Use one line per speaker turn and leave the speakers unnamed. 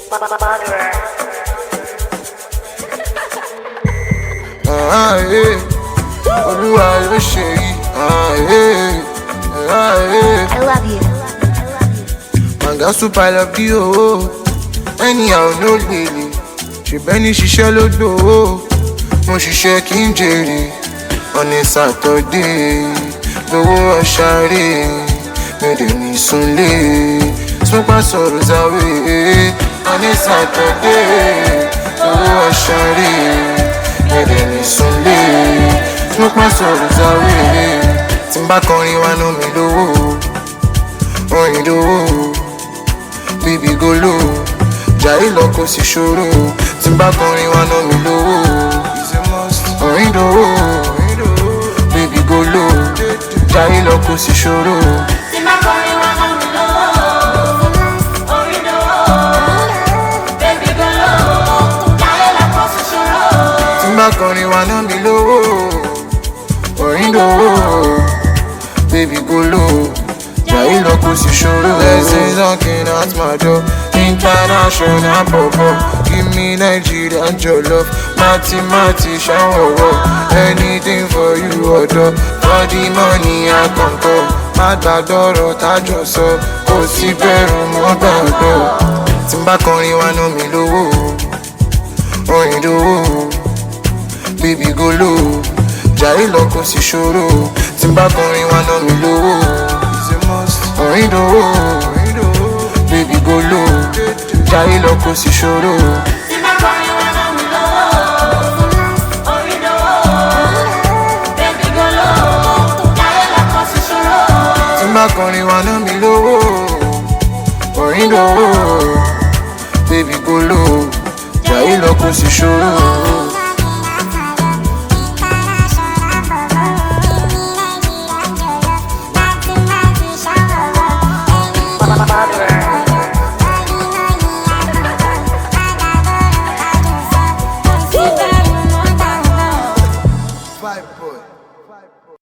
Olúwa ló ṣe yìí.
I love you.
Manga super I love you. Anyhow no lele. Ṣèbẹ́ni ṣiṣẹ́ ló gbòó. Mo ṣiṣẹ́ kí n jèrè. On a Saturday, lówó ọ̀ṣàrè. Mi ò dé ní sunlé. Smoke my sorrows away. On a Saturday, lówó ọ̀ṣàrè. Mi ò dé ní sunlé. Smoke my sorrows away. Tí n bá kọrin wá ná mi lówó. Orin lówó. Baby go low. Jàre lọ kò sí ṣòro. Tí n bá kọrin wá ná mi lówó. Orin lówó. Baby go low. Jàre lọ kò sí ṣòro.
Tí n bá kọrin wá ná mi lówó. Orin lówó. Baby go low. Jàre lọ kò sí ṣòro.
Tí n bá kọrin wá ná mi lówó. Orin lówó. Baby go low. Jàre lọ kò sí ṣòro. Blessings knocking at my door. International pop-up. Give me Nigeria jollof. Mati shower. Anything for you ọ̀dọ́. For the money I concur. Má gbàdọ̀rọ̀ tájọ sọ. Kò sí bẹ̀rù mọ́ gbàgbọ́. Tí n bá kọrin wá ná mi lówó. Orin lówó. Baby go low. Jàre lọ kò sí ṣòro. Tí n bá kọrin wá ná mi lówó. Orin lówó. Baby go low. Jàre lọ kò sí ṣòro.
Tí n bá kọrin wá ná mi lówó. Orin lówó. Baby go low. Jàre lọ kò sí ṣòro.
Tí n bá kọrin wá ná mi lówó. Orin lówó. Baby go low. Jàre lọ kò sí ṣòro.